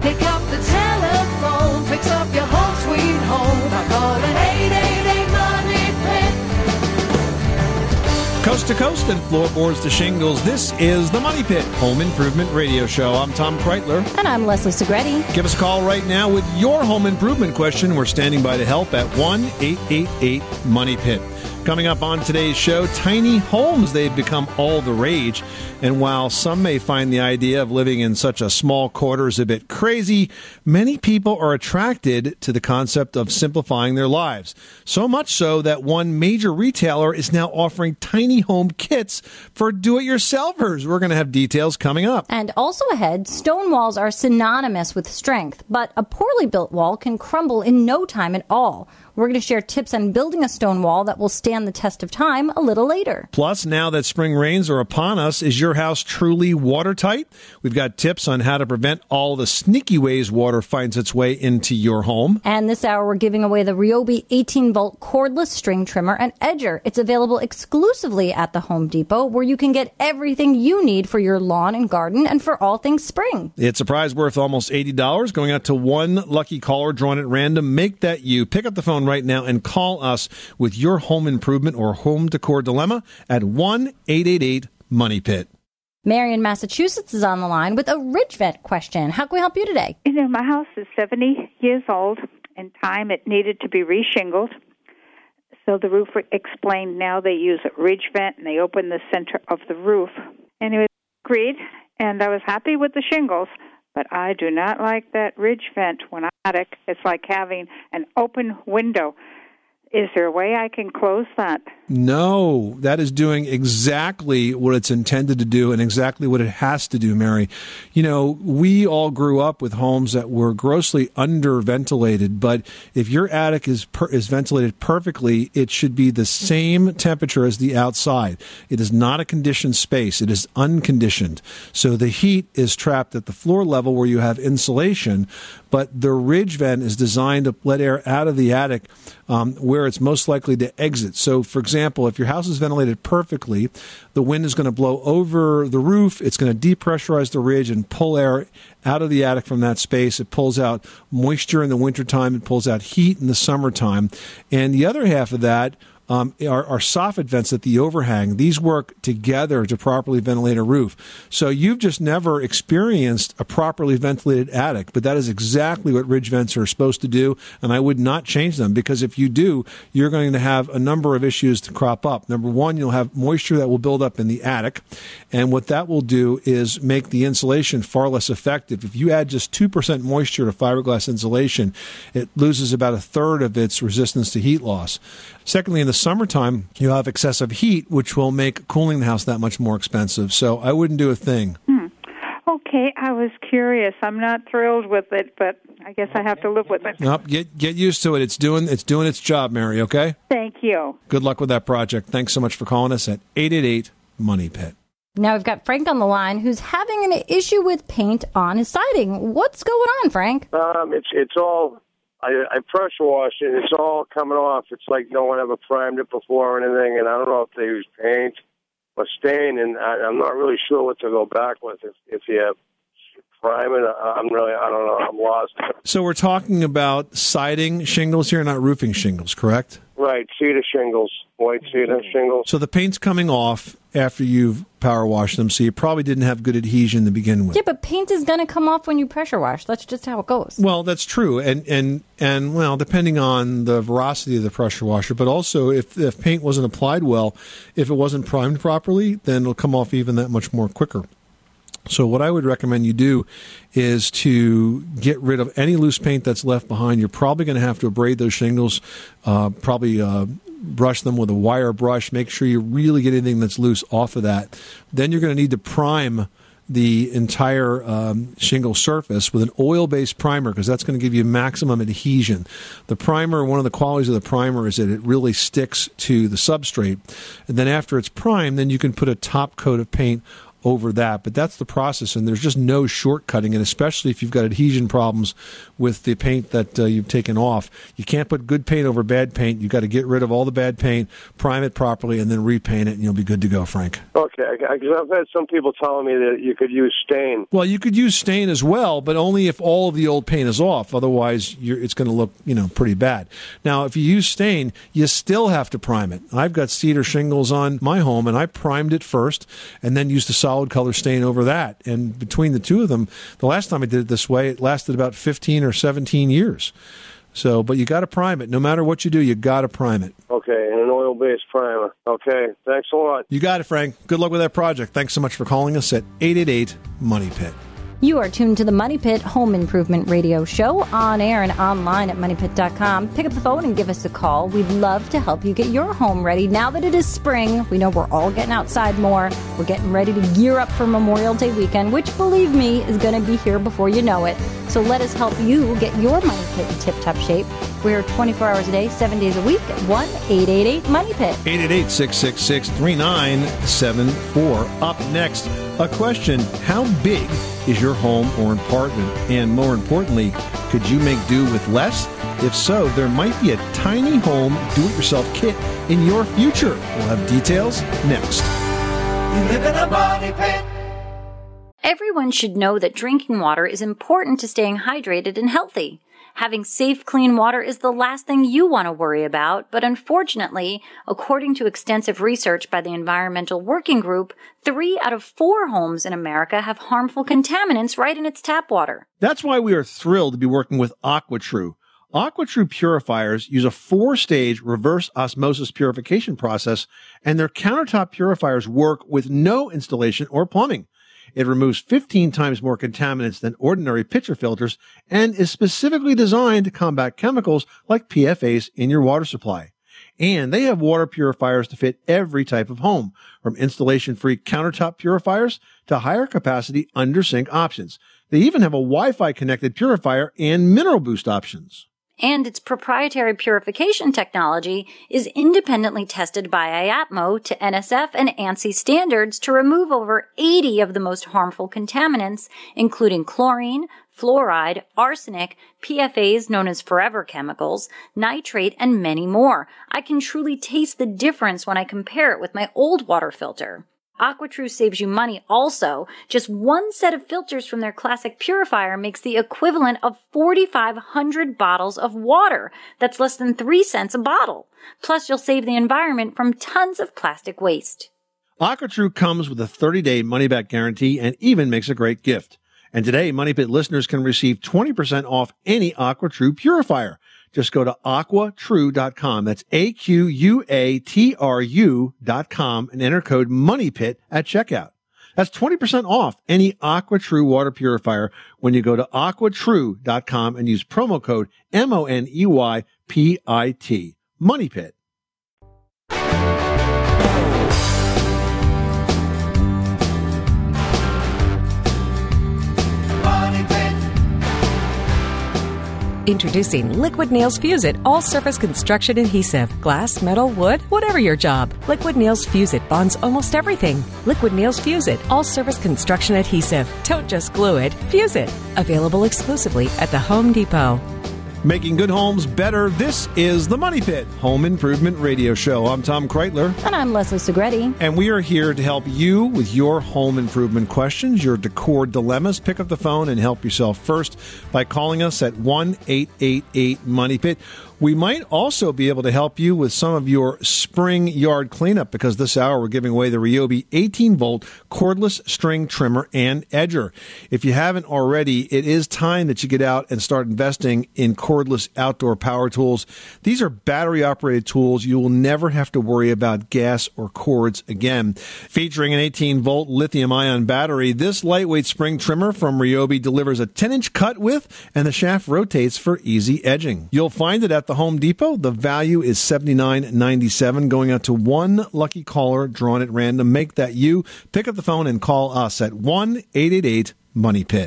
Pick up the telephone, fix up your home sweet home by calling 888-MONEY-PIT. Coast to coast and floorboards to shingles, this is the Money Pit Home Improvement Radio Show. I'm Tom Kreitler. And I'm Leslie Segretti. Give us a call right now with your home improvement question. We're standing by to help at 1-888-MONEY-PIT. Coming up on today's show, tiny homes, they've become all the rage. And while some may find the idea of living in such a small quarters a bit crazy, many people are attracted to the concept of simplifying their lives. So much so that one major retailer is now offering tiny home kits for do-it-yourselfers. We're going to have details coming up. And also ahead, stone walls are synonymous with strength, but a poorly built wall can crumble in no time at all. We're going to share tips on building a stone wall that will stand the test of time a little later. Plus, now that spring rains are upon us, is your house truly watertight? We've got tips on how to prevent all the sneaky ways water finds its way into your home. And this hour, we're giving away the Ryobi 18-volt cordless string trimmer and edger. It's available exclusively at the Home Depot, where you can get everything you need for your lawn and garden and for all things spring. It's a prize worth almost $80, going out to one lucky caller drawn at random. Make that you. Pick up the phone right now and call us with your home improvement or home decor dilemma at 1-888-MONEY-PIT. Mary in Massachusetts is on the line with a ridge vent question. How can we help you today? You know, my house is 70 years old. In time, it needed to be reshingled. So the roofer explained now they use a ridge vent, and they open the center of the roof. Anyway, agreed, and I was happy with the shingles. But I do not like that ridge vent when I'm attic. It's like having an open window. Is there a way I can close that? No, that is doing exactly what it's intended to do and exactly what it has to do, Mary. You know, we all grew up with homes that were grossly underventilated, but if your attic is ventilated perfectly, it should be the same temperature as the outside. It is not a conditioned space. It is unconditioned. So the heat is trapped at the floor level where you have insulation, but the ridge vent is designed to let air out of the attic where it's most likely to exit. So, for example, if your house is ventilated perfectly, the wind is going to blow over the roof. It's going to depressurize the ridge and pull air out of the attic from that space. It pulls out moisture in the wintertime. It pulls out heat in the summertime. And the other half of that are soffit vents at the overhang. These work together to properly ventilate a roof. So you've just never experienced a properly ventilated attic, but that is exactly what ridge vents are supposed to do, and I would not change them, because if you do, you're going to have a number of issues to crop up. Number one, you'll have moisture that will build up in the attic, and what that will do is make the insulation far less effective. If you add just 2% moisture to fiberglass insulation, it loses about a third of its resistance to heat loss. Secondly, in the summertime, you'll have excessive heat, which will make cooling the house that much more expensive. So I wouldn't do a thing. Okay, I was curious. I'm not thrilled with it, but I guess I have to live with it. Nope, get used to it. It's doing its job, Mary, okay? Thank you. Good luck with that project. Thanks so much for calling us at 888-MONEY-PIT. Now we've got Frank on the line who's having an issue with paint on his siding. What's going on, Frank? It's all... I pressure wash it, and it's all coming off. It's like no one ever primed it before or anything, and I don't know if they use paint or stain, and I'm not really sure what to go back with. If you prime it, I don't know, I'm lost. So we're talking about siding shingles here, not roofing shingles, correct? Right, cedar shingles, white cedar shingles. So the paint's coming off after you've power washed them, so you probably didn't have good adhesion to begin with. Yeah, but paint is going to come off when you pressure wash. That's just how it goes. Well, that's true, and well, depending on the veracity of the pressure washer, but also if paint wasn't applied well, if it wasn't primed properly, then it'll come off even that much more quicker. So what I would recommend you do is to get rid of any loose paint that's left behind. You're probably going to have to abrade those shingles, brush them with a wire brush. Make sure you really get anything that's loose off of that. Then you're going to need to prime the entire shingle surface with an oil-based primer, because that's going to give you maximum adhesion. The primer, one of the qualities of the primer is that it really sticks to the substrate. And then after it's primed, then you can put a top coat of paint over that. But that's the process, and there's just no shortcutting, and especially if you've got adhesion problems with the paint that you've taken off. You can't put good paint over bad paint. You've got to get rid of all the bad paint, prime it properly, and then repaint it, and you'll be good to go, Frank. Okay, because I've had some people telling me that you could use stain. Well, you could use stain as well, but only if all of the old paint is off. Otherwise, it's going to look, pretty bad. Now, if you use stain, you still have to prime it. I've got cedar shingles on my home, and I primed it first and then used a solid color stain over that. And between the two of them, the last time I did it this way, it lasted about 15 or 17 years. So, but you got to prime it. No matter what you do, you got to prime it. Okay, and an oil-based primer. Okay, thanks a lot. You got it, Frank. Good luck with that project. Thanks so much for calling us at 888-MONEY-PIT. You are tuned to the Money Pit Home Improvement Radio Show, on air and online at MoneyPit.com. Pick up the phone and give us a call. We'd love to help you get your home ready. Now that it is spring, we know we're all getting outside more. We're getting ready to gear up for Memorial Day weekend, which, believe me, is going to be here before you know it. So let us help you get your Money Pit in tip-top shape. We're 24 hours a day, 7 days a week at 1-888-MONEY-PIT. 888-666-3974. Up next, a question: how big is your home or apartment? And more importantly, could you make do with less? If so, there might be a tiny home do-it-yourself kit in your future. We'll have details next. You live in a money pit. Everyone should know that drinking water is important to staying hydrated and healthy. Having safe, clean water is the last thing you want to worry about, but unfortunately, according to extensive research by the Environmental Working Group, 3 out of 4 homes in America have harmful contaminants right in its tap water. That's why we are thrilled to be working with AquaTrue. AquaTrue purifiers use a 4-stage reverse osmosis purification process, and their countertop purifiers work with no installation or plumbing. It removes 15 times more contaminants than ordinary pitcher filters and is specifically designed to combat chemicals like PFAS in your water supply. And they have water purifiers to fit every type of home, from installation-free countertop purifiers to higher capacity under-sink options. They even have a Wi-Fi connected purifier and mineral boost options. And its proprietary purification technology is independently tested by IAPMO to NSF and ANSI standards to remove over 80 of the most harmful contaminants, including chlorine, fluoride, arsenic, PFAS known as forever chemicals, nitrate, and many more. I can truly taste the difference when I compare it with my old water filter. AquaTrue saves you money also. Just one set of filters from their classic purifier makes the equivalent of 4,500 bottles of water. That's less than 3 cents a bottle. Plus, you'll save the environment from tons of plastic waste. AquaTrue comes with a 30-day money-back guarantee and even makes a great gift. And today, Money Pit listeners can receive 20% off any AquaTrue purifier. Just go to AquaTrue.com. That's AQUATRU.com and enter code MONEYPIT at checkout. That's 20% off any AquaTrue water purifier when you go to AquaTrue.com and use promo code MONEYPIT. MONEYPIT. Introducing Liquid Nails Fuse-It All-Surface Construction Adhesive. Glass, metal, wood, whatever your job. Liquid Nails Fuse-It bonds almost everything. Liquid Nails Fuse-It All-Surface Construction Adhesive. Don't just glue it, fuse it. Available exclusively at the Home Depot. Making good homes better. This is the Money Pit Home Improvement Radio Show. I'm Tom Kreitler. And I'm Leslie Segretti. And we are here to help you with your home improvement questions, your decor dilemmas. Pick up the phone and help yourself first by calling us at 1-888-MONEY-PIT. We might also be able to help you with some of your spring yard cleanup, because this hour we're giving away the Ryobi 18-volt cordless string trimmer and edger. If you haven't already, it is time that you get out and start investing in cordless outdoor power tools. These are battery-operated tools. You will never have to worry about gas or cords again. Featuring an 18-volt lithium-ion battery, this lightweight spring trimmer from Ryobi delivers a 10-inch cut width, and the shaft rotates for easy edging. You'll find it at the Home Depot. The value is $79.97, going out to one lucky caller drawn at random. Make that you. Pick up the phone and call us at 1-888-MONEY-PIT.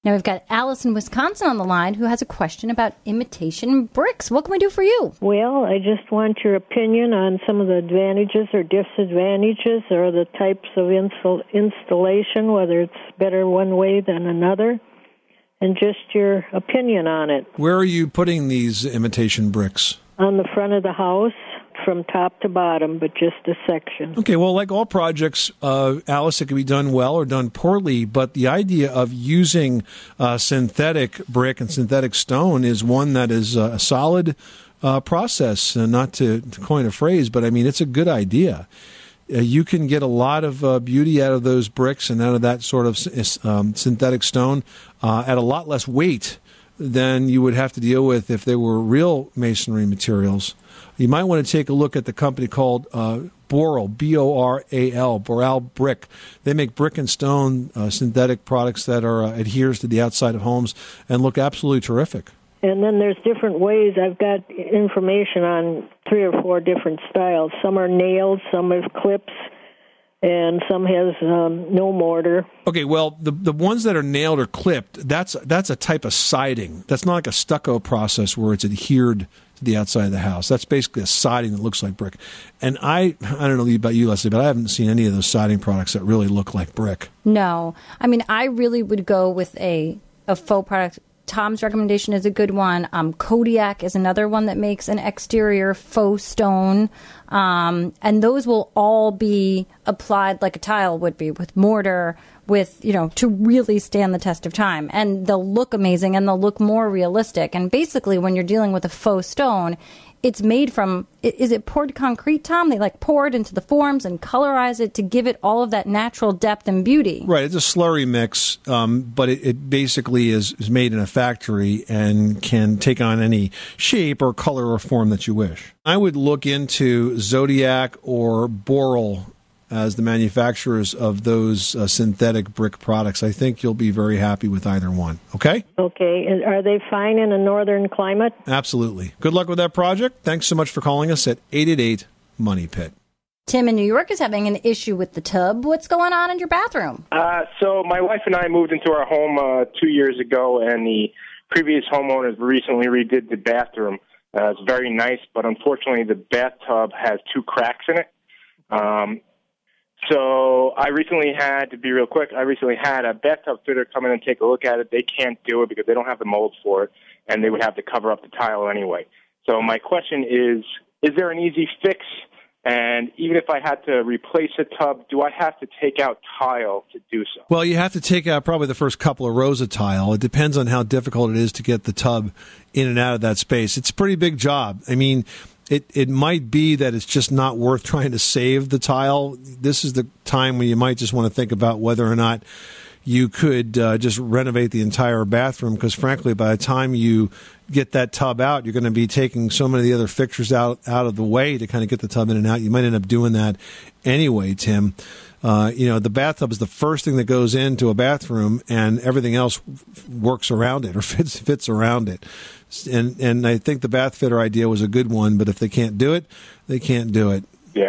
Now we've got Alice in Wisconsin on the line who has a question about imitation bricks. What can we do for you? Well, I just want your opinion on some of the advantages or disadvantages or the types of installation, whether it's better one way than another, and just your opinion on it. Where are you putting these imitation bricks? On the front of the house, from top to bottom, but just a section. Okay, well, like all projects, Alice, it can be done well or done poorly, but the idea of using synthetic brick and synthetic stone is one that is a solid process, not to coin a phrase, but I mean, it's a good idea. You can get a lot of beauty out of those bricks and out of that sort of synthetic stone at a lot less weight than you would have to deal with if they were real masonry materials. You might want to take a look at the company called Boral, B-O-R-A-L, Boral Brick. They make brick and stone synthetic products that are adheres to the outside of homes and look absolutely terrific. And then there's different ways. I've got information on 3 or 4 different styles. Some are nailed, some have clips, and some has no mortar. Okay, well, the ones that are nailed or clipped, that's a type of siding. That's not like a stucco process where it's adhered to the outside of the house. That's basically a siding that looks like brick. And I don't know about you, Leslie, but I haven't seen any of those siding products that really look like brick. No. I mean, I really would go with a faux product. Tom's recommendation is a good one. Kodiak is another one that makes an exterior faux stone. And those will all be applied like a tile would be, with mortar, with, to really stand the test of time. And they'll look amazing and they'll look more realistic. And basically, when you're dealing with a faux stone, it's made from, is it poured concrete, Tom? They pour it into the forms and colorize it to give it all of that natural depth and beauty. Right. It's a slurry mix, but it basically is made in a factory and can take on any shape or color or form that you wish. I would look into Zodiac or Boral as the manufacturers of those synthetic brick products. I think you'll be very happy with either one. Okay? Okay. And are they fine in a northern climate? Absolutely. Good luck with that project. Thanks so much for calling us at 888-MONEY-PIT. Tim in New York is having an issue with the tub. What's going on in your bathroom? So my wife and I moved into our home 2 years ago, and the previous homeowners recently redid the bathroom. It's very nice, but unfortunately the bathtub has 2 cracks in it. So I recently had, to be real quick, a bathtub fitter come in and take a look at it. They can't do it because they don't have the molds for it, and they would have to cover up the tile anyway. So my question is there an easy fix? And even if I had to replace a tub, do I have to take out tile to do so? Well, you have to take out probably the first couple of rows of tile. It depends on how difficult it is to get the tub in and out of that space. It's a pretty big job. I mean, it might be that it's just not worth trying to save the tile. This is the time when you might just want to think about whether or not you could just renovate the entire bathroom, because frankly, by the time you get that tub out, you're going to be taking so many of the other fixtures out of the way to kind of get the tub in and out. You might end up doing that anyway, Tim. The bathtub is the first thing that goes into a bathroom, and everything else works around it or fits around it. And I think the bath fitter idea was a good one, but if they can't do it, they can't do it. Yeah.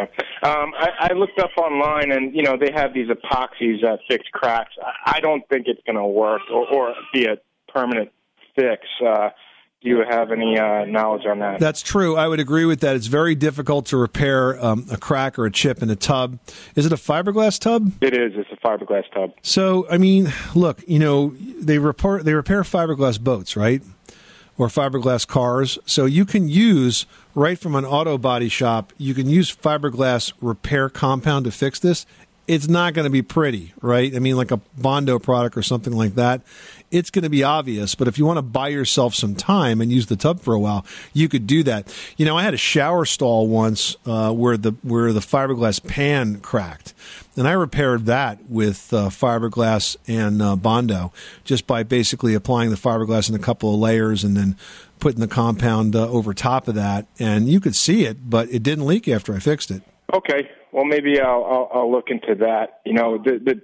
I looked up online, and, they have these epoxies that fix cracks. I don't think it's going to work or be a permanent fix. Do you have any knowledge on that? That's true. I would agree with that. It's very difficult to repair a crack or a chip in a tub. Is it a fiberglass tub? It is. It's a fiberglass tub. So, I mean, look, they repair fiberglass boats, right? Or fiberglass cars. So you can use, right from an auto body shop, you can use fiberglass repair compound to fix this. It's not going to be pretty, right? I mean, like a Bondo product or something like that. It's going to be obvious, but if you want to buy yourself some time and use the tub for a while, you could do that. I had a shower stall once where the fiberglass pan cracked, and I repaired that with fiberglass and Bondo, just by basically applying the fiberglass in a couple of layers and then putting the compound over top of that. And you could see it, but it didn't leak after I fixed it. Okay. Well, maybe I'll look into that. The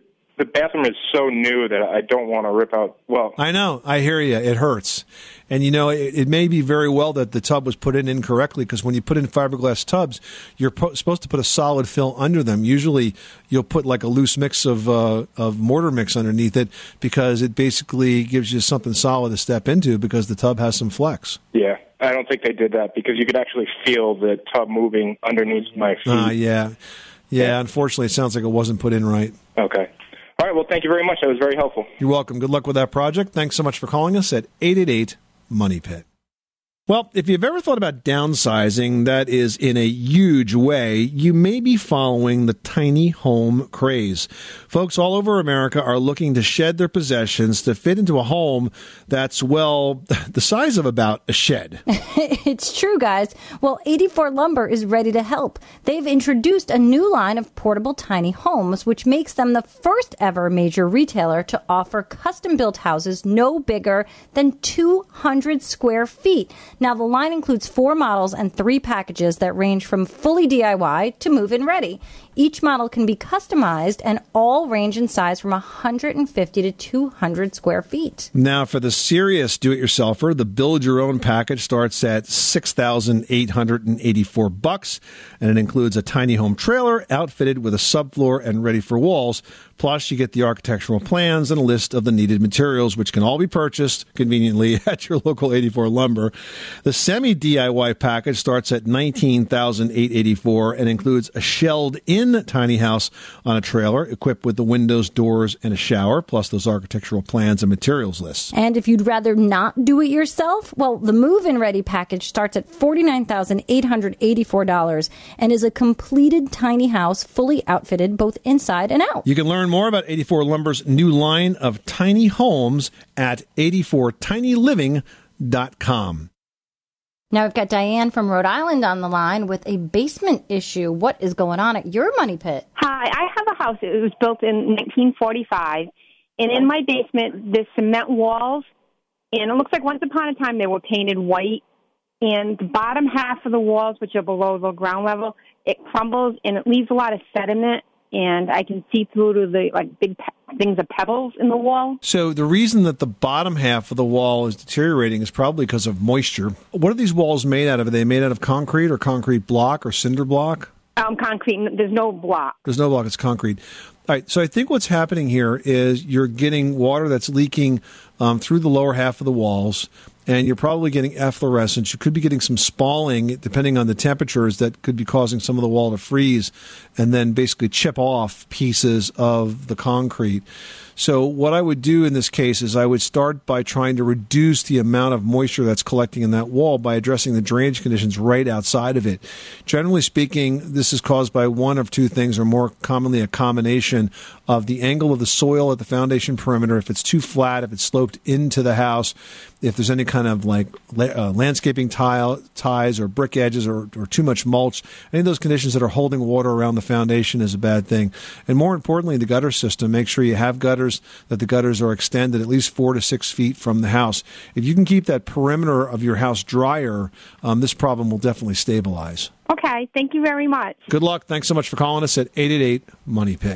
the bathroom is so new that I don't want to rip out. Well, I know. I hear you. It hurts. And, it may be very well that the tub was put in incorrectly, because when you put in fiberglass tubs, you're supposed to put a solid fill under them. Usually you'll put like a loose mix of mortar mix underneath it, because it basically gives you something solid to step into, because the tub has some flex. Yeah, I don't think they did that, because you could actually feel the tub moving underneath my feet. Yeah, unfortunately, it sounds like it wasn't put in right. Okay. All right, well, thank you very much. That was very helpful. You're welcome. Good luck with that project. Thanks so much for calling us at 888-MONEY-PIT. Well, if you've ever thought about downsizing, that is in a huge way, you may be following the tiny home craze. Folks all over America are looking to shed their possessions to fit into a home that's, well, the size of about a shed. It's true, guys. Well, 84 Lumber is ready to help. They've introduced a new line of portable tiny homes, which makes them the first ever major retailer to offer custom-built houses no bigger than 200 square feet. Now, the line includes 4 models and 3 packages that range from fully DIY to move-in ready. Each model can be customized and all range in size from 150 to 200 square feet. Now, for the serious do-it-yourselfer, the build-your-own package starts at $6,884, and it includes a tiny home trailer outfitted with a subfloor and ready for walls. Plus, you get the architectural plans and a list of the needed materials, which can all be purchased conveniently at your local 84 Lumber. The semi-DIY package starts at $19,884 and includes a shelled-in tiny house on a trailer equipped with the windows, doors, and a shower, plus those architectural plans and materials lists. And if you'd rather not do it yourself, well, the move-in ready package starts at $49,884 and is a completed tiny house fully outfitted both inside and out. You can learn more about 84 Lumber's new line of tiny homes at 84tinyliving.com. Now we've got Diane from Rhode Island on the line with a basement issue. What is going on at your money pit? Hi, I have a house. It was built in 1945, and in my basement, there's cement walls, and it looks like once upon a time they were painted white, and the bottom half of the walls, which are below the ground level, it crumbles, and it leaves a lot of sediment, and I can see through to the big things of pebbles in the wall. So the reason that the bottom half of the wall is deteriorating is probably because of moisture. What are these walls made out of? Are they made out of concrete or concrete block or cinder block? Concrete. There's no block. There's no block. It's concrete. All right. So I think what's happening here is you're getting water that's leaking through the lower half of the walls, and you're probably getting efflorescence. You could be getting some spalling, depending on the temperatures, that could be causing some of the wall to freeze and then basically chip off pieces of the concrete. So what I would do in this case is I would start by trying to reduce the amount of moisture that's collecting in that wall by addressing the drainage conditions right outside of it. Generally speaking, this is caused by one of two things, or more commonly a combination of the angle of the soil at the foundation perimeter, if it's too flat, if it's sloped into the house, if there's any kind of landscaping ties or brick edges or too much mulch. Any of those conditions that are holding water around the foundation is a bad thing. And more importantly, the gutter system. Make sure you have gutters, that the gutters are extended at least 4 to 6 feet from the house. If you can keep that perimeter of your house drier, this problem will definitely stabilize. Okay, thank you very much. Good luck. Thanks so much for calling us at 888-MONEY-PIT.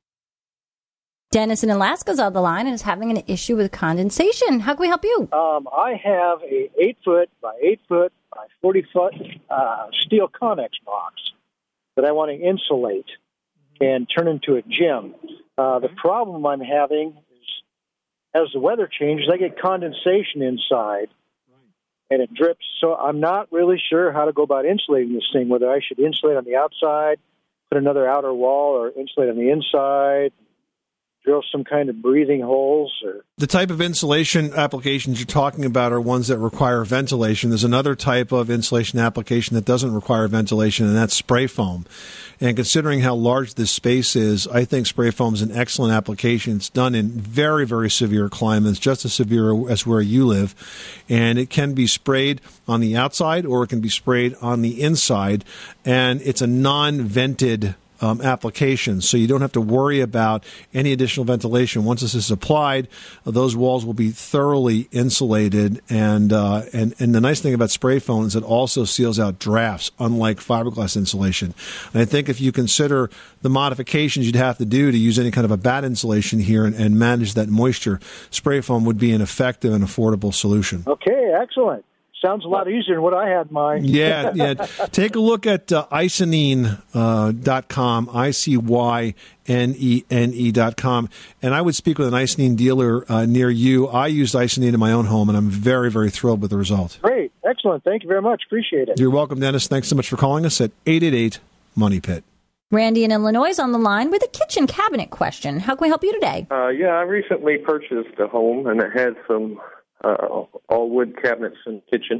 Dennis in Alaska's on the line and is having an issue with condensation. How can we help you? I have a 8-foot by 8-foot by 40-foot steel Connex box that I want to insulate and turn into a gym. The problem I'm having is, as the weather changes, I get condensation inside, and it drips. So I'm not really sure how to go about insulating this thing, whether I should insulate on the outside, put another outer wall, or insulate on the inside, drill some kind of breathing holes. Or the type of insulation applications you're talking about are ones that require ventilation. There's another type of insulation application that doesn't require ventilation, and that's spray foam. And considering how large this space is, I think spray foam is an excellent application. It's done in very, very severe climates, just as severe as where you live. And it can be sprayed on the outside or it can be sprayed on the inside. And it's a non-vented application, so you don't have to worry about any additional ventilation. Once this is applied, those walls will be thoroughly insulated, and the nice thing about spray foam is it also seals out drafts, unlike fiberglass insulation. And I think if you consider the modifications you'd have to do to use any kind of a bat insulation here and manage that moisture, spray foam would be an effective and affordable solution. Okay, excellent. Sounds a lot easier than what I had mine. Yeah. Take a look at Icynene.com, ICYNENE.com, and I would speak with an Icynene dealer near you. I used Icynene in my own home, and I'm very, very thrilled with the result. Great. Excellent. Thank you very much. Appreciate it. You're welcome, Dennis. Thanks so much for calling us at 888-MONEY-PIT. Randy in Illinois is on the line with a kitchen cabinet question. How can we help you today? Yeah, I recently purchased a home, and it had some all wood cabinets in the kitchen,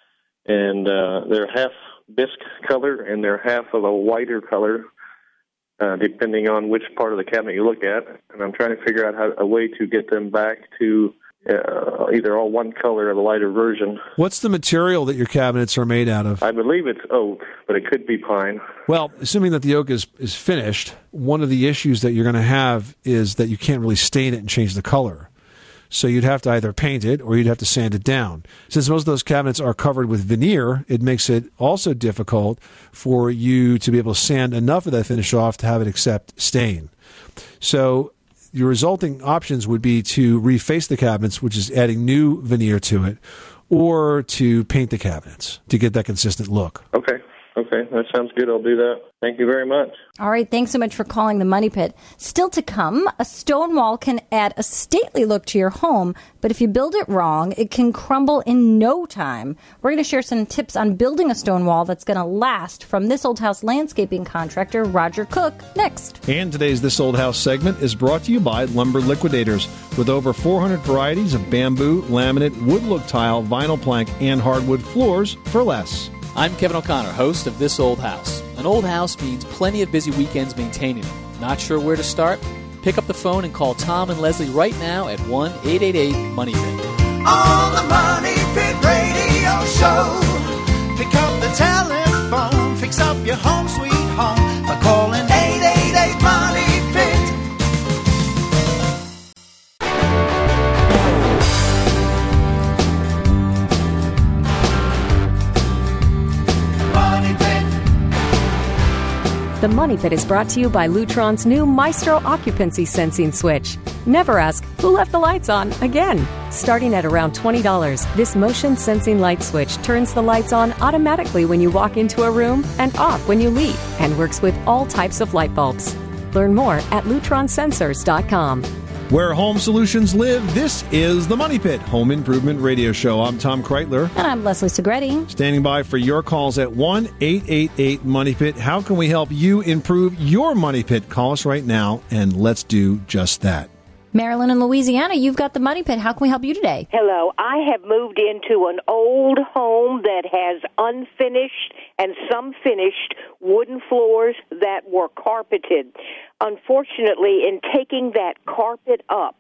and they're half bisque color and they're half of a whiter color, depending on which part of the cabinet you look at. And I'm trying to figure out a way to get them back to either all one color or the lighter version. What's the material that your cabinets are made out of? I believe it's oak, but it could be pine. Well, assuming that the oak is finished, one of the issues that you're going to have is that you can't really stain it and change the color. So you'd have to either paint it or you'd have to sand it down. Since most of those cabinets are covered with veneer, it makes it also difficult for you to be able to sand enough of that finish off to have it accept stain. So your resulting options would be to reface the cabinets, which is adding new veneer to it, or to paint the cabinets to get that consistent look. Okay, that sounds good. I'll do that. Thank you very much. All right, thanks so much for calling the Money Pit. Still to come, a stone wall can add a stately look to your home, but if you build it wrong, it can crumble in no time. We're going to share some tips on building a stone wall that's going to last from This Old House landscaping contractor Roger Cook next. And today's This Old House segment is brought to you by Lumber Liquidators, with over 400 varieties of bamboo, laminate, wood look tile, vinyl plank, and hardwood floors for less. I'm Kevin O'Connor, host of This Old House. An old house means plenty of busy weekends maintaining it. Not sure where to start? Pick up the phone and call Tom and Leslie right now at 1-888-MONEY-PIT. On the Money Pit Radio Show. Pick up the telephone, fix up your home sweet home by calling 888-MONEY-PIT. The Money Pit is brought to you by Lutron's new Maestro occupancy sensing switch. Never ask, who left the lights on again? Starting at around $20, this motion sensing light switch turns the lights on automatically when you walk into a room and off when you leave, and works with all types of light bulbs. Learn more at lutronsensors.com. Where home solutions live, this is the Money Pit Home Improvement Radio Show. I'm Tom Kreitler. And I'm Leslie Segretti. Standing by for your calls at 1-888-MONEY-PIT. How can we help you improve your Money Pit? Call us right now, and let's do just that. Marilyn in Louisiana, you've got the Money Pit. How can we help you today? Hello. I have moved into an old home that has unfinished and some finished wooden floors that were carpeted. Unfortunately, in taking that carpet up,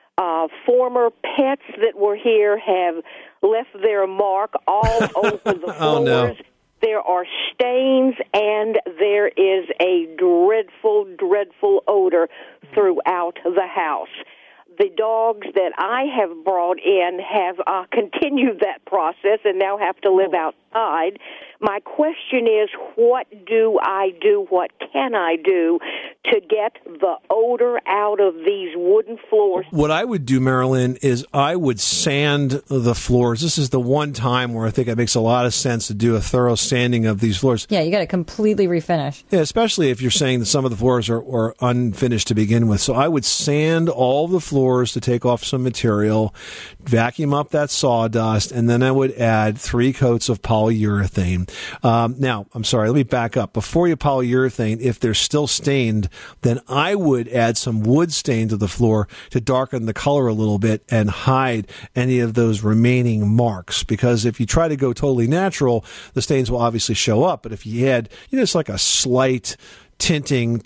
former pets that were here have left their mark all over the floors. Oh, no. There are stains, and there is a dreadful, dreadful odor throughout the house. The dogs that I have brought in have continued that process and now have to live outside. My question is, what do I do? What can I do to get the odor out of these wooden floors? What I would do, Marilyn, is I would sand the floors. This is the one time where I think it makes a lot of sense to do a thorough sanding of these floors. Yeah, you got to completely refinish. Yeah, especially if you're saying that some of the floors are unfinished to begin with. So I would sand all the floors to take off some material, vacuum up that sawdust, and then I would add 3 coats of polyurethane. Now, I'm sorry, let me back up. Before you polyurethane, if they're still stained, then I would add some wood stain to the floor to darken the color a little bit and hide any of those remaining marks. Because if you try to go totally natural, the stains will obviously show up. But if you add, just like a slight tinting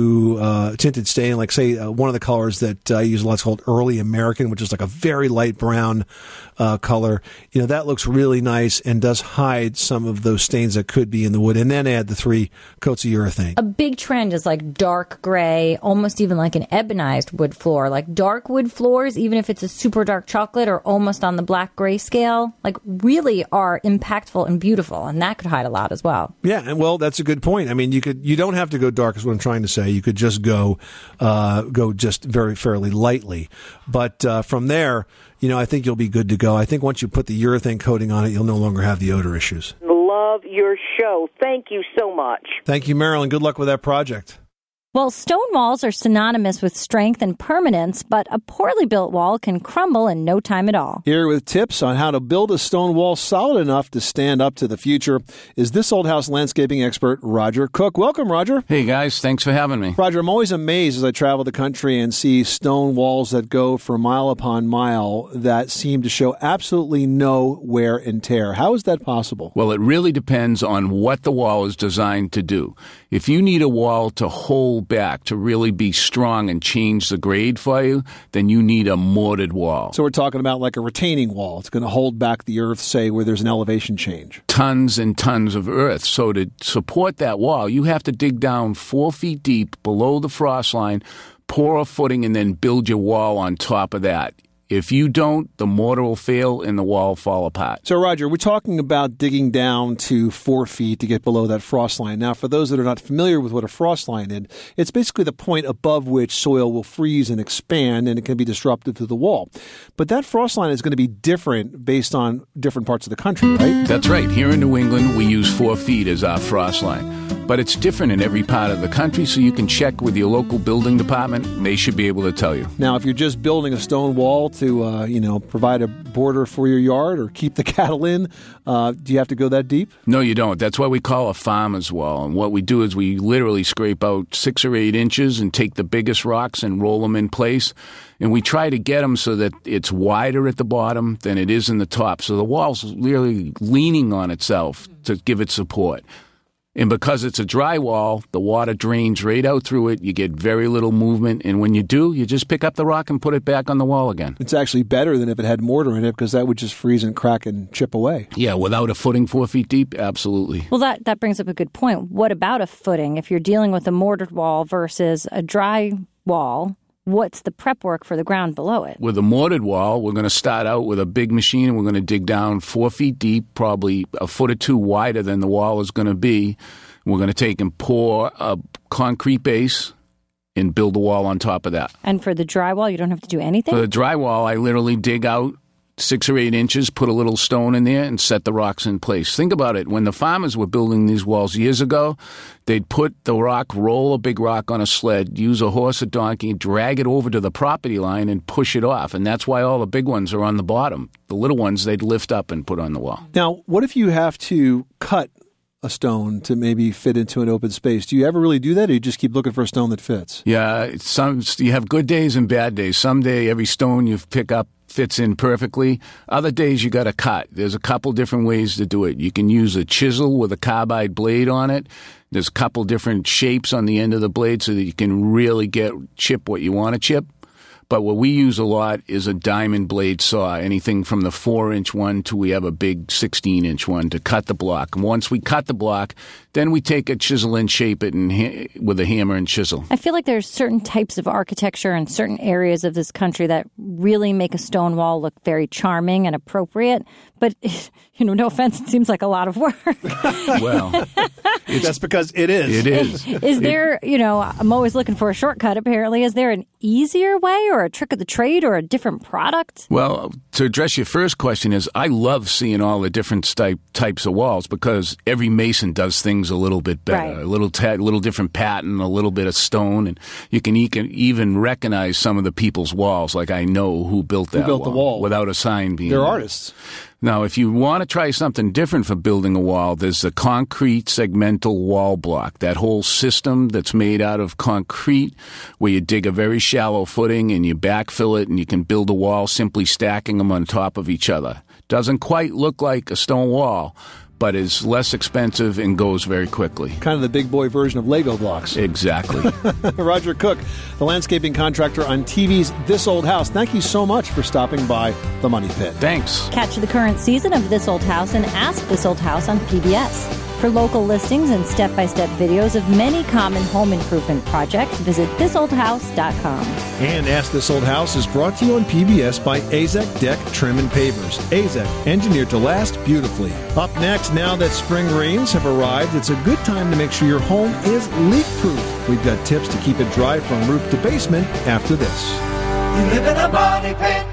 to tinted stain, like say one of the colors that I use a lot is called Early American, which is like a very light brown color. That looks really nice and does hide some of those stains that could be in the wood. And then add the 3 coats of urethane. A big trend is like dark gray, almost even like an ebonized wood floor. Like dark wood floors, even if it's a super dark chocolate or almost on the black gray scale, like really are impactful and beautiful, and that could hide a lot as well. Yeah, and well, that's a good point. I mean, you don't have to go dark, is what I'm trying to say. You could just go just very fairly lightly, but from there, I think you'll be good to go. I think once you put the urethane coating on it, you'll no longer have the odor issues. Love your show. Thank you so much. Thank you, Marilyn. Good luck with that project. Well, stone walls are synonymous with strength and permanence, but a poorly built wall can crumble in no time at all. Here with tips on how to build a stone wall solid enough to stand up to the future is This Old House landscaping expert, Roger Cook. Welcome, Roger. Hey, guys. Thanks for having me. Roger, I'm always amazed as I travel the country and see stone walls that go for mile upon mile that seem to show absolutely no wear and tear. How is that possible? Well, it really depends on what the wall is designed to do. If you need a wall to hold back, to really be strong and change the grade for you, then you need a mortared wall. So we're talking about like a retaining wall. It's going to hold back the earth, say, where there's an elevation change. Tons and tons of earth. So to support that wall, you have to dig down 4 feet deep below the frost line, pour a footing, and then build your wall on top of that. If you don't, the mortar will fail and the wall will fall apart. So, Roger, we're talking about digging down to 4 feet to get below that frost line. Now, for those that are not familiar with what a frost line is, it's basically the point above which soil will freeze and expand, and it can be disruptive to the wall. But that frost line is going to be different based on different parts of the country, right? That's right. Here in New England, we use 4 feet as our frost line. But it's different in every part of the country, so you can check with your local building department. They should be able to tell you. Now, if you're just building a stone wall to, provide a border for your yard or keep the cattle in, do you have to go that deep? No, you don't. That's what we call a farmer's wall. And what we do is we literally scrape out 6 or 8 inches and take the biggest rocks and roll them in place. And we try to get them so that it's wider at the bottom than it is in the top. So the wall's really leaning on itself to give it support. And because it's a dry wall, the water drains right out through it. You get very little movement. And when you do, you just pick up the rock and put it back on the wall again. It's actually better than if it had mortar in it because that would just freeze and crack and chip away. Yeah, without a footing 4 feet deep, absolutely. Well, that brings up a good point. What about a footing? If you're dealing with a mortared wall versus a dry wall, what's the prep work for the ground below it? With a mortared wall, we're going to start out with a big machine and we're going to dig down 4 feet deep, probably a foot or two wider than the wall is going to be. We're going to take and pour a concrete base and build a wall on top of that. And for the dry wall, you don't have to do anything? For the dry wall, I literally dig out 6 or 8 inches, put a little stone in there, and set the rocks in place. Think about it. When the farmers were building these walls years ago, they'd put the rock, roll a big rock on a sled, use a horse or donkey, drag it over to the property line, and push it off. And that's why all the big ones are on the bottom. The little ones, they'd lift up and put on the wall. Now, what if you have to cut a stone to maybe fit into an open space? Do you ever really do that, or you just keep looking for a stone that fits? Yeah, you have good days and bad days. Someday every stone you pick up fits in perfectly. Other days you got to cut. There's a couple different ways to do it. You can use a chisel with a carbide blade on it. There's a couple different shapes on the end of the blade so that you can really chip what you want to chip. But what we use a lot is a diamond blade saw, anything from the 4-inch one to we have a big 16-inch one to cut the block. And once we cut the block, then we take a chisel and shape it with a hammer and chisel. I feel like there's certain types of architecture in certain areas of this country that really make a stone wall look very charming and appropriate. But, no offense, it seems like a lot of work. Well, that's because it is. It is. Is there, I'm always looking for a shortcut, apparently. Is there an easier way or a trick of the trade or a different product? Well, to address your first question is I love seeing all the different types of walls because every mason does things a little bit better, right. A little different pattern, a little bit of stone, and you can even recognize some of the people's walls. Like I know who built the wall without a sign being. They're artists. Now, if you want to try something different for building a wall, there's the concrete segmental wall block, that whole system that's made out of concrete where you dig a very shallow footing and you backfill it and you can build a wall simply stacking them on top of each other. Doesn't quite look like a stone wall, but is less expensive and goes very quickly. Kind of the big boy version of Lego blocks. Exactly. Roger Cook, the landscaping contractor on TV's This Old House. Thank you so much for stopping by the Money Pit. Thanks. Catch the current season of This Old House and Ask This Old House on PBS. For local listings and step-by-step videos of many common home improvement projects, visit thisoldhouse.com. And Ask This Old House is brought to you on PBS by AZEK Deck Trim and Pavers. AZEK, engineered to last beautifully. Up next, now that spring rains have arrived, it's a good time to make sure your home is leak-proof. We've got tips to keep it dry from roof to basement after this. You live in a Money Pit.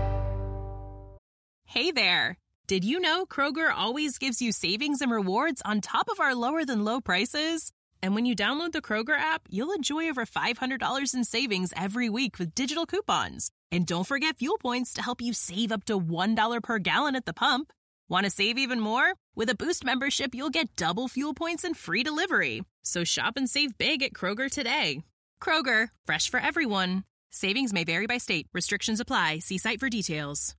Hey there. Did you know Kroger always gives you savings and rewards on top of our lower-than-low prices? And when you download the Kroger app, you'll enjoy over $500 in savings every week with digital coupons. And don't forget fuel points to help you save up to $1 per gallon at the pump. Want to save even more? With a Boost membership, you'll get double fuel points and free delivery. So shop and save big at Kroger today. Kroger, fresh for everyone. Savings may vary by state. Restrictions apply. See site for details.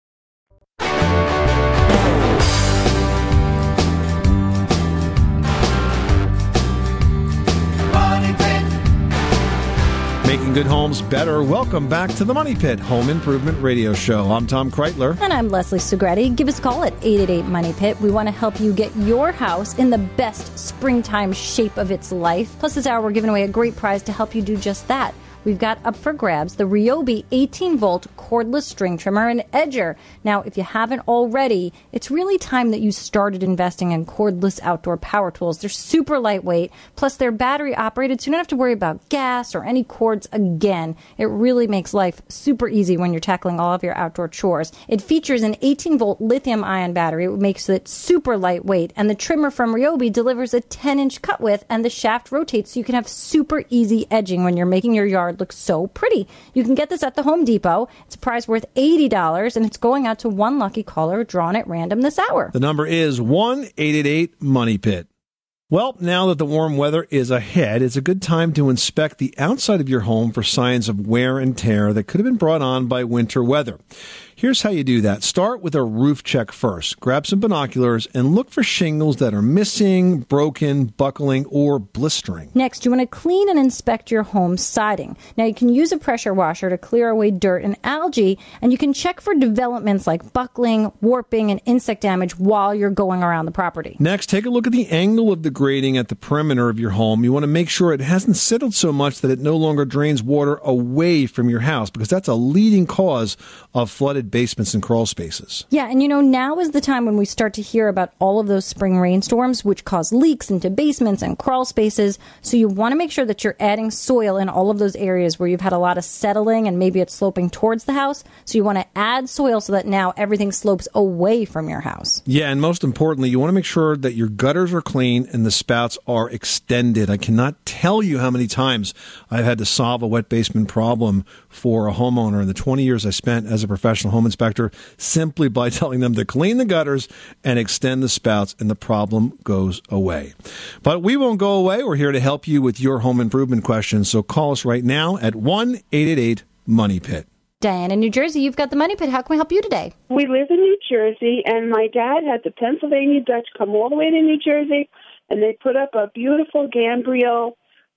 Making good homes better. Welcome back to the Money Pit Home Improvement Radio Show. I'm Tom Kreitler. And I'm Leslie Sugretti. Give us a call at 888-MONEY-PIT. We want to help you get your house in the best springtime shape of its life. Plus, this hour, we're giving away a great prize to help you do just that. We've got up for grabs the Ryobi 18-volt cordless string trimmer and edger. Now, if you haven't already, it's really time that you started investing in cordless outdoor power tools. They're super lightweight, plus they're battery operated, so you don't have to worry about gas or any cords again. It really makes life super easy when you're tackling all of your outdoor chores. It features an 18-volt lithium-ion battery, which makes it super lightweight, and the trimmer from Ryobi delivers a 10-inch cut width, and the shaft rotates so you can have super easy edging when you're making your yard looks so pretty. You can get this at the Home Depot. It's a prize worth $80, and it's going out to one lucky caller drawn at random this hour. The number is 1-888-MONEY-PIT. Well, now that the warm weather is ahead, it's a good time to inspect the outside of your home for signs of wear and tear that could have been brought on by winter weather. Here's how you do that. Start with a roof check first. Grab some binoculars and look for shingles that are missing, broken, buckling, or blistering. Next, you want to clean and inspect your home's siding. Now, you can use a pressure washer to clear away dirt and algae, and you can check for developments like buckling, warping, and insect damage while you're going around the property. Next, take a look at the angle of the grading at the perimeter of your home. You want to make sure it hasn't settled so much that it no longer drains water away from your house, because that's a leading cause of flooded basements and crawl spaces. Yeah, and now is the time when we start to hear about all of those spring rainstorms, which cause leaks into basements and crawl spaces. So you want to make sure that you're adding soil in all of those areas where you've had a lot of settling and maybe it's sloping towards the house. So you want to add soil so that now everything slopes away from your house. Yeah, and most importantly, you want to make sure that your gutters are clean and the spouts are extended. I cannot tell you how many times I've had to solve a wet basement problem for a homeowner in the 20 years I spent as a professional home inspector, simply by telling them to clean the gutters and extend the spouts, and the problem goes away. But we won't go away. We're here to help you with your home improvement questions. So call us right now at 1-888-MONEY-PIT. Diane in New Jersey, you've got the Money Pit. How can we help you today? We live in New Jersey, and my dad had the Pennsylvania Dutch come all the way to New Jersey, and they put up a beautiful gambrel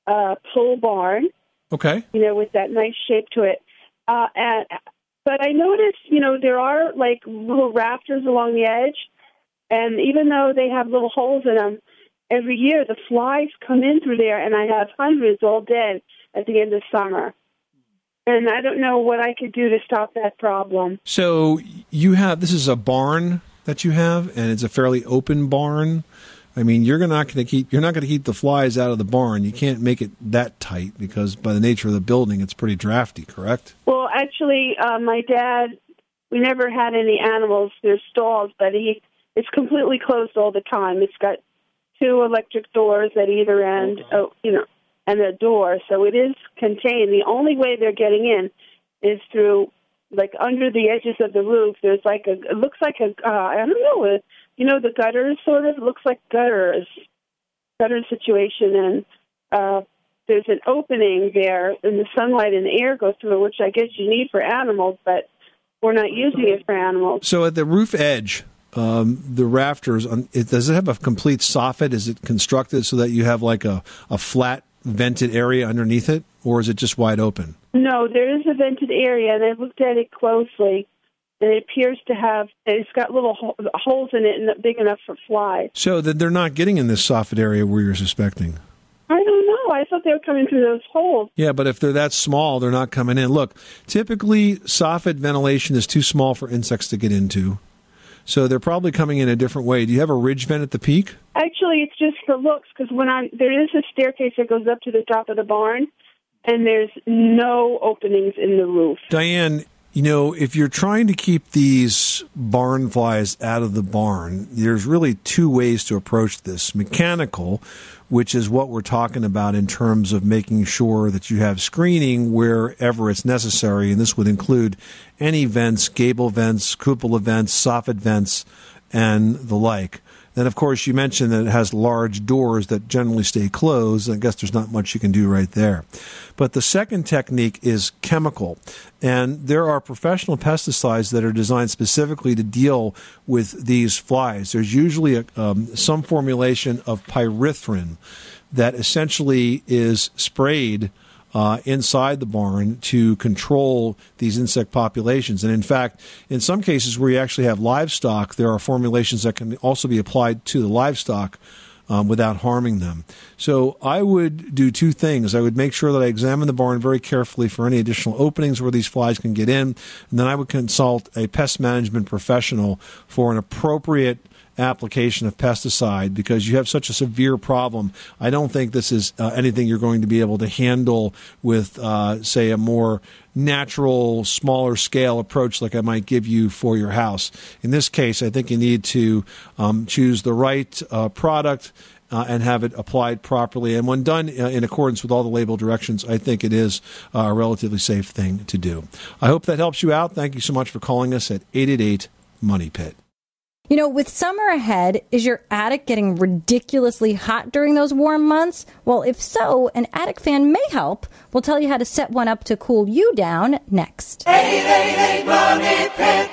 pole barn. Okay. With that nice shape to it. But I noticed, there are like little rafters along the edge, and even though they have little holes in them, every year the flies come in through there, and I have hundreds all dead at the end of summer. And I don't know what I could do to stop that problem. So this is a barn that you have, and it's a fairly open barn. I mean, you're not going to keep the flies out of the barn. You can't make it that tight because by the nature of the building, it's pretty drafty, correct? Well, actually, my dad, we never had any animals. There's stalls, but it's completely closed all the time. It's got 2 electric doors at either end, and a door, so it is contained. The only way they're getting in is through, like, under the edges of the roof. There's it looks like I don't know, the gutters sort of looks like gutter situation, and there's an opening there, and the sunlight and the air go through, which I guess you need for animals, but we're not using it for animals. So at the roof edge, the rafters, does it have a complete soffit? Is it constructed so that you have like a flat vented area underneath it, or is it just wide open? No, there is a vented area, and I looked at it closely, and it appears to have, it's got little holes in it and not big enough for flies. So that they're not getting in this soffit area where you're suspecting? I don't know. I thought they were coming through those holes. Yeah, but if they're that small, they're not coming in. Look, typically soffit ventilation is too small for insects to get into. So they're probably coming in a different way. Do you have a ridge vent at the peak? Actually, it's just for looks, because there is a staircase that goes up to the top of the barn, and there's no openings in the roof. Diane, if you're trying to keep these barn flies out of the barn, there's really two ways to approach this. Mechanical, which is what we're talking about in terms of making sure that you have screening wherever it's necessary, and this would include any vents, gable vents, cupola vents, soffit vents, and the like. Then, of course, you mentioned that it has large doors that generally stay closed. I guess there's not much you can do right there. But the second technique is chemical. And there are professional pesticides that are designed specifically to deal with these flies. There's usually some formulation of pyrethrin that essentially is sprayed inside the barn to control these insect populations. And in fact, in some cases where you actually have livestock, there are formulations that can also be applied to the livestock without harming them. So I would do two things. I would make sure that I examine the barn very carefully for any additional openings where these flies can get in, and then I would consult a pest management professional for an appropriate application of pesticide, because you have such a severe problem. I don't think this is anything you're going to be able to handle with, say, a more natural, smaller scale approach like I might give you for your house. In this case, I think you need to choose the right product and have it applied properly. And when done in accordance with all the label directions, I think it is a relatively safe thing to do. I hope that helps you out. Thank you so much for calling us at 888-MONEY-PIT. With summer ahead, is your attic getting ridiculously hot during those warm months? Well, if so, an attic fan may help. We'll tell you how to set one up to cool you down next. 888-MONEY-PIT.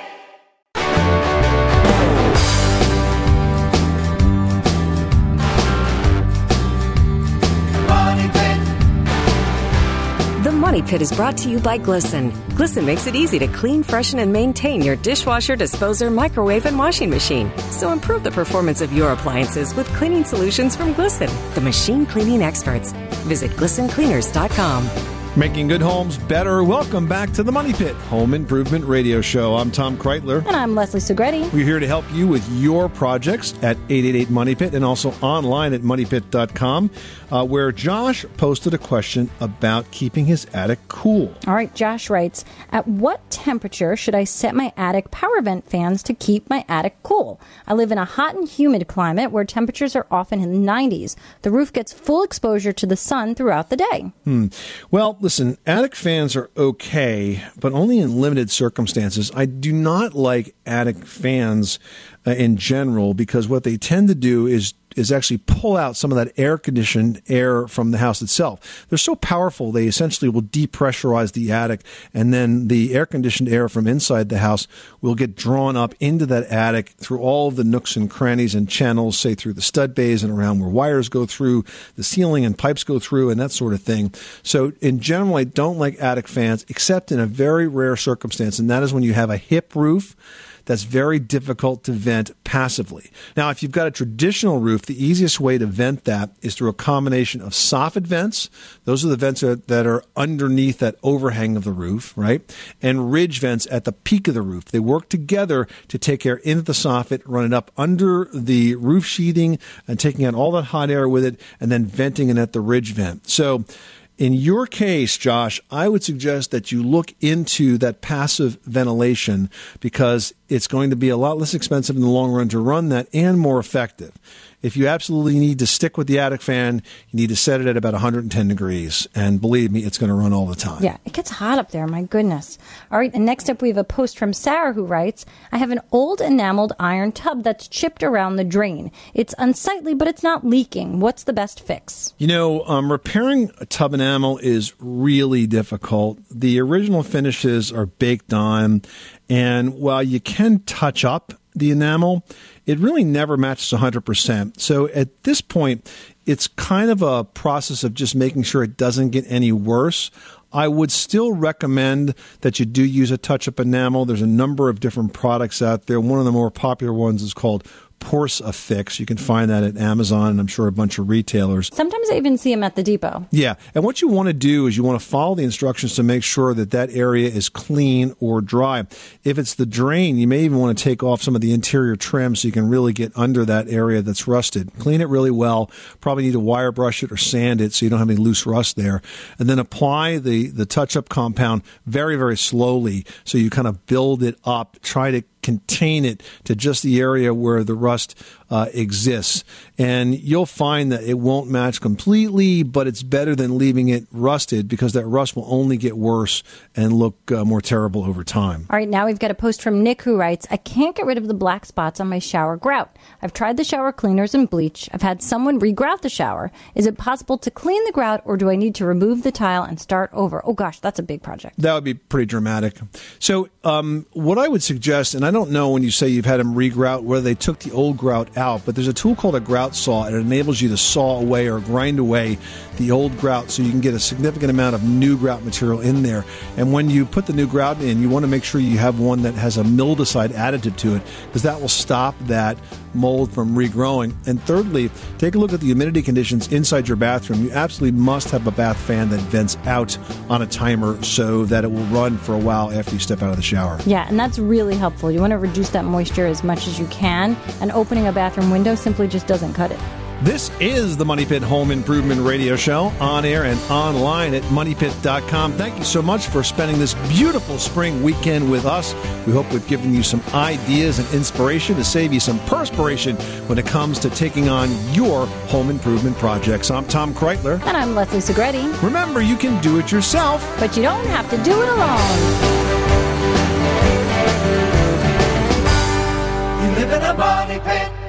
The Money Pit is brought to you by Glisten. Glisten makes it easy to clean, freshen, and maintain your dishwasher, disposer, microwave, and washing machine. So improve the performance of your appliances with cleaning solutions from Glisten, the machine cleaning experts. Visit GlistenCleaners.com. Making good homes better. Welcome back to the Money Pit Home Improvement Radio Show. I'm Tom Kreitler. And I'm Leslie Segretti. We're here to help you with your projects at 888-MONEY-PIT and also online at moneypit.com, where Josh posted a question about keeping his attic cool. All right, Josh writes, at what temperature should I set my attic power vent fans to keep my attic cool? I live in a hot and humid climate where temperatures are often in the 90s. The roof gets full exposure to the sun throughout the day. Well, listen, attic fans are okay, but only in limited circumstances. I do not like attic fans in general, because what they tend to do is actually pull out some of that air-conditioned air from the house itself. They're so powerful, they essentially will depressurize the attic, and then the air-conditioned air from inside the house will get drawn up into that attic through all of the nooks and crannies and channels, say through the stud bays and around where wires go through, the ceiling and pipes go through, and that sort of thing. So in general, I don't like attic fans, except in a very rare circumstance, and that is when you have a hip roof that's very difficult to vent passively. Now, if you've got a traditional roof, the easiest way to vent that is through a combination of soffit vents. Those are the vents that are underneath that overhang of the roof, right? And ridge vents at the peak of the roof. They work together to take air into the soffit, run it up under the roof sheathing, and taking out all that hot air with it, and then venting it at the ridge vent. So in your case, Josh, I would suggest that you look into that passive ventilation, because it's going to be a lot less expensive in the long run to run that and more effective. If you absolutely need to stick with the attic fan, you need to set it at about 110 degrees. And believe me, it's going to run all the time. Yeah, it gets hot up there. My goodness. All right, and next up we have a post from Sarah who writes, I have an old enameled iron tub that's chipped around the drain. It's unsightly, but it's not leaking. What's the best fix? Repairing a tub enamel is really difficult. The original finishes are baked on, and while you can touch up the enamel, it really never matches 100%. So at this point, it's kind of a process of just making sure it doesn't get any worse. I would still recommend that you do use a touch-up enamel. There's a number of different products out there. One of the more popular ones is called Porcefix. You can find that at Amazon and I'm sure a bunch of retailers. Sometimes I even see them at the depot. Yeah. And what you want to do is you want to follow the instructions to make sure that that area is clean or dry. If it's the drain, you may even want to take off some of the interior trim so you can really get under that area that's rusted. Clean it really well. Probably need to wire brush it or sand it so you don't have any loose rust there. And then apply the touch-up compound very, very slowly so you kind of build it up. Try to contain it to just the area where the rust exists. And you'll find that it won't match completely, but it's better than leaving it rusted because that rust will only get worse and look more terrible over time. All right, now we've got a post from Nick who writes, I can't get rid of the black spots on my shower grout. I've tried the shower cleaners and bleach. I've had someone regrout the shower. Is it possible to clean the grout or do I need to remove the tile and start over? Oh gosh, that's a big project. That would be pretty dramatic. So what I would suggest, and I don't know when you say you've had them regrout whether they took the old grout out, but there's a tool called a grout saw, and it enables you to saw away or grind away the old grout so you can get a significant amount of new grout material in there. And when you put the new grout in, you want to make sure you have one that has a mildewcide additive to it because that will stop that mold from regrowing. And thirdly, take a look at the humidity conditions inside your bathroom. You absolutely must have a bath fan that vents out on a timer so that it will run for a while after you step out of the shower. Yeah, and that's really helpful. You want to reduce that moisture as much as you can, and opening a bathroom window simply just doesn't cut it. This is the Money Pit Home Improvement Radio Show, on air and online at moneypit.com. Thank you so much for spending this beautiful spring weekend with us. We hope we've given you some ideas and inspiration to save you some perspiration when it comes to taking on your home improvement projects. I'm Tom Kreitler. And I'm Leslie Segretti. Remember, you can do it yourself, but you don't have to do it alone. You live in a money pit.